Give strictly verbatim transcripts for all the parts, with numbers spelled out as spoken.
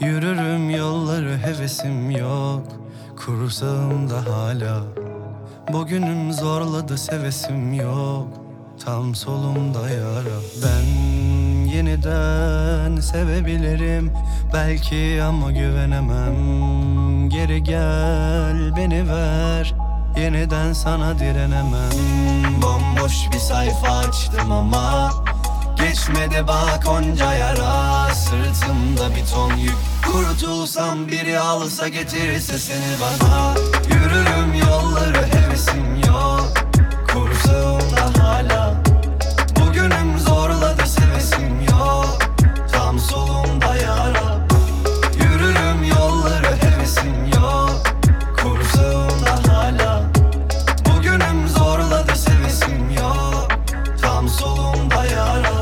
Yürürüm yolları, hevesim yok. Kursağımda hala. Bugünüm zorladı, sevesim yok. Tam solumda yara. Ben yeniden sevebilirim belki ama güvenemem. Geri gel, beni ver, yeniden sana direnemem. Bomboş bir sayfa açtım ama geçmedi bak onca yara. Sırtımda bir ton yük, kurtulsam biri alsa getirirse seni bana. Yürürüm yolları, hevesim yok. Kursağımda hala. Bugünüm zorladı, sevesim yok. Tam solumda yara. Yürürüm yolları, hevesim yok. Kursağımda hala. Bugünüm zorladı, sevesim yok. Tam solumda yara.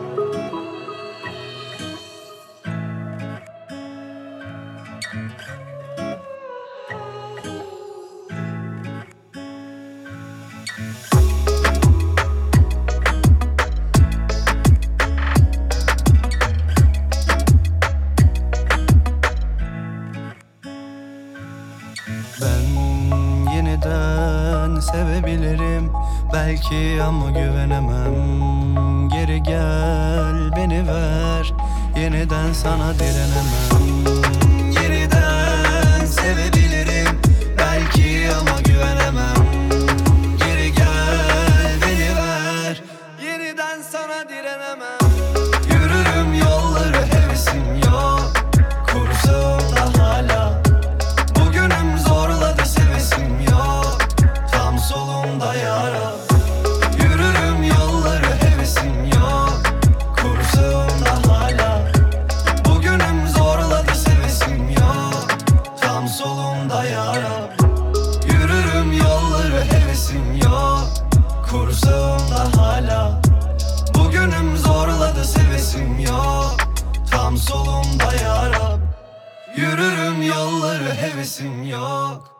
Ben yeniden sevebilirim belki ama güvenemem. Geri gel, beni ver, yeniden sana direnemem. Yeniden sevebilirim belki ama güvenemem. Geri gel, beni ver, yeniden sana direnemem. Yürürüm yolları, hevesim yok. Kursağımda hala. Bugünüm zorladı, sevesim yok. Tam solumda yara. Yürürüm yolları, hevesim yok. Kursağımda hala. Bugünüm zorladı, sevesim yok. Tam solumda yara. Yürürüm yolları, hevesim yok. Kursağımda hala. Bugünüm zorladı, sevesim yok. Tam solumda yara. Yürürüm yolları, hevesim yok.